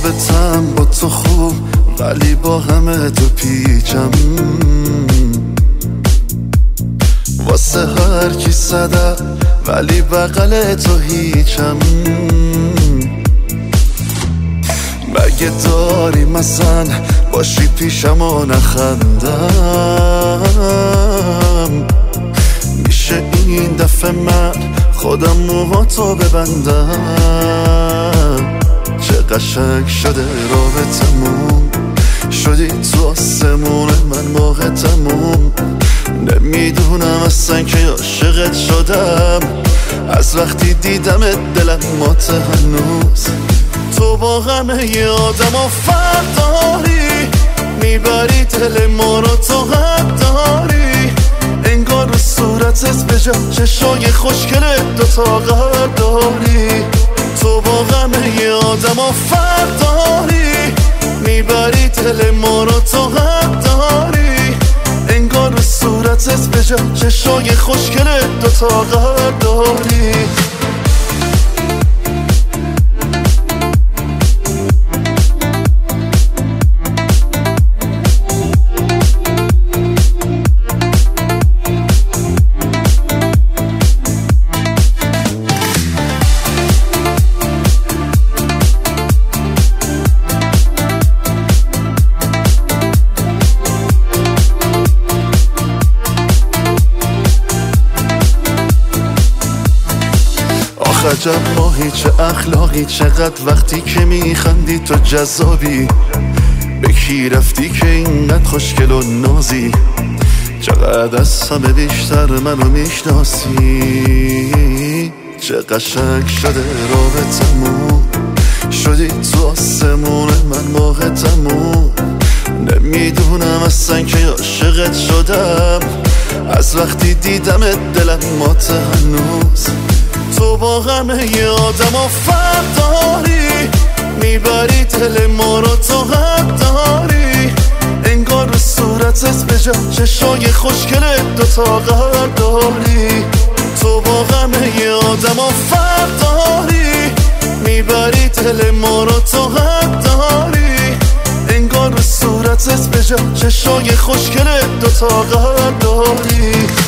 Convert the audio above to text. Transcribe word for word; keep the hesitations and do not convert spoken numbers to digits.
رابطم با تو خوب ولی با همه تو پیچم، واسه هر کی صدق ولی بغل تو هیچم. مگه داری مثلا باشی پیشم و نخندم؟ میشه این دفعه من خودم موهاتو ببندم؟ چه قشنگ شده رابطمون، شدی تو آسمون من موقع تموم. نمیدونم اصلا که عاشقت شدم، از وقتی دیدمت دلم مات هنوز. تو با همه ی آدم و فرق داری، میبری دل ما رو تو حد داری. انگار رو صورتت به جا چشای خوشگلت دوتا قلب داری. تو با همه ی آدم و فرق داری، میبری دل ما رو تو حد داری. انگار رو صورتت به جا چشای خوشگلت دوتا قلب داری. عجب ماهی چه اخلاقی، چقدر وقتی که میخندی تو جذابی. به کی رفتی که اینقدر خوشگل و نازی؟ چقدر از همه بیشتر منو میشناسی. چه قشنگ شده رابطمون، شدی تو آسمون من موقع تموم. نمیدونم اصلا که عاشقت شدم، از وقتی دیدمت دلم مات هنوز. تو با همه ی آدم و فرق داری، میبری دل ما رو تو حد داری. انگار رو صورتت به جا چشای خوشگلت دوتا قلب داری. تو با همه ی آدم و فرق داری، میبری دل ما رو تو حد داری. انگار رو صورتت به جا چشای خوشگلت دوتا قلب داری.